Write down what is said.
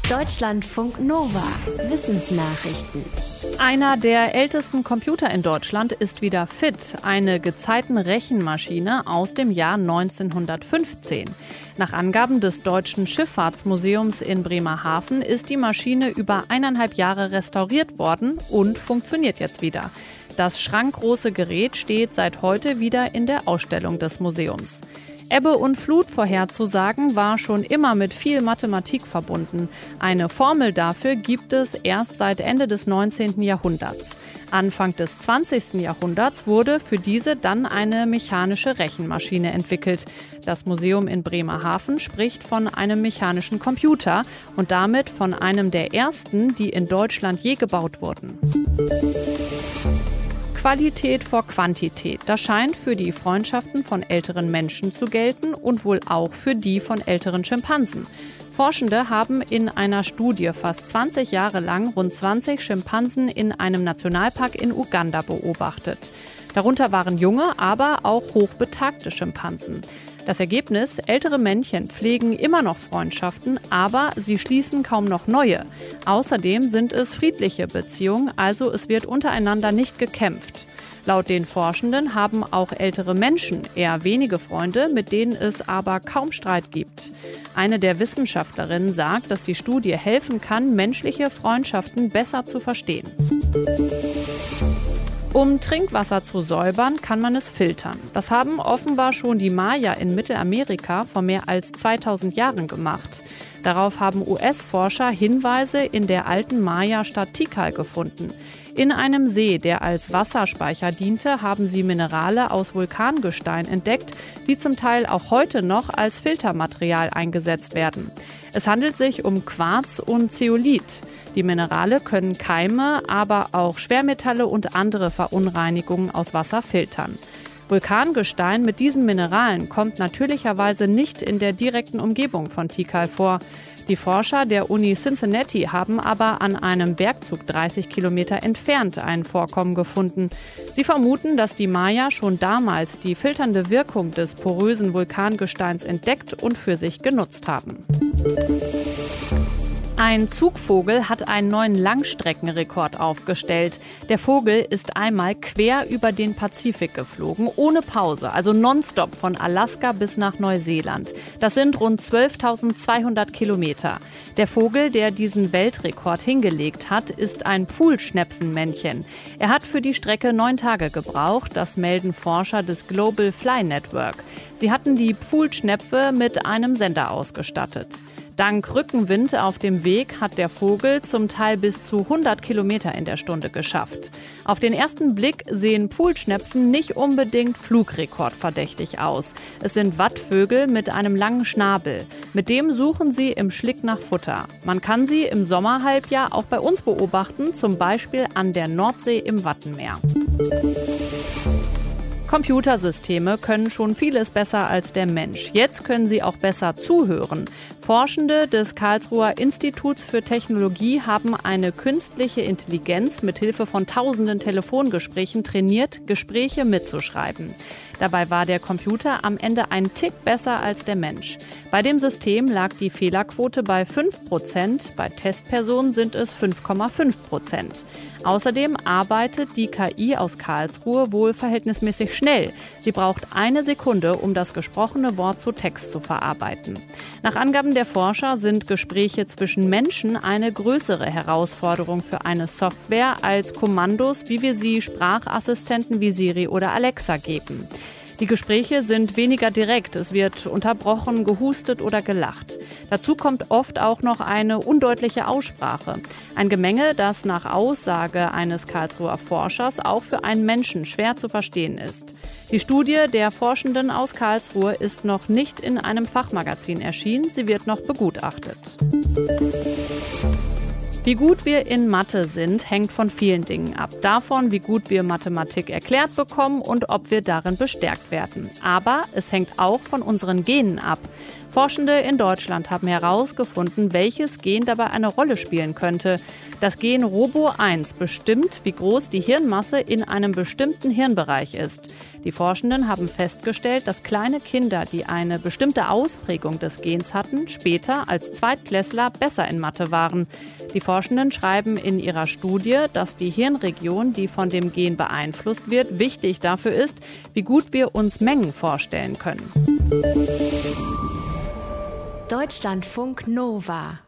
Deutschlandfunk Nova. Wissensnachrichten. Einer der ältesten Computer in Deutschland ist wieder fit. Eine Gezeitenrechenmaschine aus dem Jahr 1915. Nach Angaben des Deutschen Schifffahrtsmuseums in Bremerhaven ist die Maschine über 1,5 Jahre restauriert worden und funktioniert jetzt wieder. Das schrankgroße Gerät steht seit heute wieder in der Ausstellung des Museums. Ebbe und Flut vorherzusagen war schon immer mit viel Mathematik verbunden. Eine Formel dafür gibt es erst seit Ende des 19. Jahrhunderts. Anfang des 20. Jahrhunderts wurde für diese dann eine mechanische Rechenmaschine entwickelt. Das Museum in Bremerhaven spricht von einem mechanischen Computer und damit von einem der ersten, die in Deutschland je gebaut wurden. Qualität vor Quantität, das scheint für die Freundschaften von älteren Menschen zu gelten und wohl auch für die von älteren Schimpansen. Forschende haben in einer Studie fast 20 Jahre lang rund 20 Schimpansen in einem Nationalpark in Uganda beobachtet. Darunter waren junge, aber auch hochbetagte Schimpansen. Das Ergebnis: ältere Männchen pflegen immer noch Freundschaften, aber sie schließen kaum noch neue. Außerdem sind es friedliche Beziehungen, also es wird untereinander nicht gekämpft. Laut den Forschenden haben auch ältere Menschen eher wenige Freunde, mit denen es aber kaum Streit gibt. Eine der Wissenschaftlerinnen sagt, dass die Studie helfen kann, menschliche Freundschaften besser zu verstehen. Um Trinkwasser zu säubern, kann man es filtern. Das haben offenbar schon die Maya in Mittelamerika vor mehr als 2000 Jahren gemacht. Darauf haben US-Forscher Hinweise in der alten Maya-Stadt Tikal gefunden. In einem See, der als Wasserspeicher diente, haben sie Minerale aus Vulkangestein entdeckt, die zum Teil auch heute noch als Filtermaterial eingesetzt werden. Es handelt sich um Quarz und Zeolit. Die Minerale können Keime, aber auch Schwermetalle und andere Verunreinigungen aus Wasser filtern. Vulkangestein mit diesen Mineralen kommt natürlicherweise nicht in der direkten Umgebung von Tikal vor. Die Forscher der Uni Cincinnati haben aber an einem Bergzug 30 Kilometer entfernt ein Vorkommen gefunden. Sie vermuten, dass die Maya schon damals die filternde Wirkung des porösen Vulkangesteins entdeckt und für sich genutzt haben. Ein Zugvogel hat einen neuen Langstreckenrekord aufgestellt. Der Vogel ist einmal quer über den Pazifik geflogen, ohne Pause, also nonstop von Alaska bis nach Neuseeland. Das sind rund 12.200 Kilometer. Der Vogel, der diesen Weltrekord hingelegt hat, ist ein Pfuhlschnepfenmännchen. Er hat für die Strecke 9 Tage gebraucht, das melden Forscher des Global Fly Network. Sie hatten die Pfuhlschnepfe mit einem Sender ausgestattet. Dank Rückenwind auf dem Weg hat der Vogel zum Teil bis zu 100 Kilometer in der Stunde geschafft. Auf den ersten Blick sehen Pfuhlschnepfen nicht unbedingt flugrekordverdächtig aus. Es sind Wattvögel mit einem langen Schnabel. Mit dem suchen sie im Schlick nach Futter. Man kann sie im Sommerhalbjahr auch bei uns beobachten, zum Beispiel an der Nordsee im Wattenmeer. Computersysteme können schon vieles besser als der Mensch. Jetzt können sie auch besser zuhören. Forschende des Karlsruher Instituts für Technologie haben eine künstliche Intelligenz mit Hilfe von tausenden Telefongesprächen trainiert, Gespräche mitzuschreiben. Dabei war der Computer am Ende einen Tick besser als der Mensch. Bei dem System lag die Fehlerquote bei 5%, bei Testpersonen sind es 5,5%. Außerdem arbeitet die KI aus Karlsruhe wohl verhältnismäßig schnell. Sie braucht 1 Sekunde, um das gesprochene Wort zu Text zu verarbeiten. Nach Angaben der Forscher sind Gespräche zwischen Menschen eine größere Herausforderung für eine Software als Kommandos, wie wir sie Sprachassistenten wie Siri oder Alexa geben. Die Gespräche sind weniger direkt, es wird unterbrochen, gehustet oder gelacht. Dazu kommt oft auch noch eine undeutliche Aussprache. Ein Gemenge, das nach Aussage eines Karlsruher Forschers auch für einen Menschen schwer zu verstehen ist. Die Studie der Forschenden aus Karlsruhe ist noch nicht in einem Fachmagazin erschienen, sie wird noch begutachtet. Wie gut wir in Mathe sind, hängt von vielen Dingen ab. Davon, wie gut wir Mathematik erklärt bekommen und ob wir darin bestärkt werden. Aber es hängt auch von unseren Genen ab. Forschende in Deutschland haben herausgefunden, welches Gen dabei eine Rolle spielen könnte. Das Gen ROBO1 bestimmt, wie groß die Hirnmasse in einem bestimmten Hirnbereich ist. Die Forschenden haben festgestellt, dass kleine Kinder, die eine bestimmte Ausprägung des Gens hatten, später als Zweitklässler besser in Mathe waren. Die Forschenden schreiben in ihrer Studie, dass die Hirnregion, die von dem Gen beeinflusst wird, wichtig dafür ist, wie gut wir uns Mengen vorstellen können. Deutschlandfunk Nova